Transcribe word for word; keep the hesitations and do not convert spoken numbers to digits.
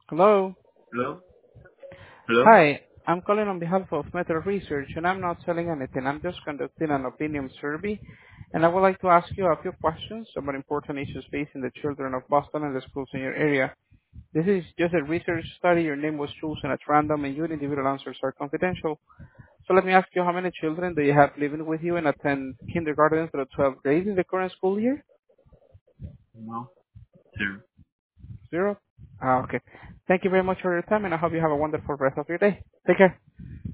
Hello. Hello? Hello? Hi. I'm calling on behalf of Meta Research, and I'm not selling anything. I'm just conducting an opinion survey, and I would like to ask you a few questions about important issues facing the children of Boston and the schools in your area. This is just a research study. Your name was chosen at random, and your individual answers are confidential. So let me ask you, how many children do you have living with you and attend kindergarten through twelfth grade in the current school year? No. Sir. Zero? Ah, okay. Thank you very much for your time, and I hope you have a wonderful rest of your day. Take care.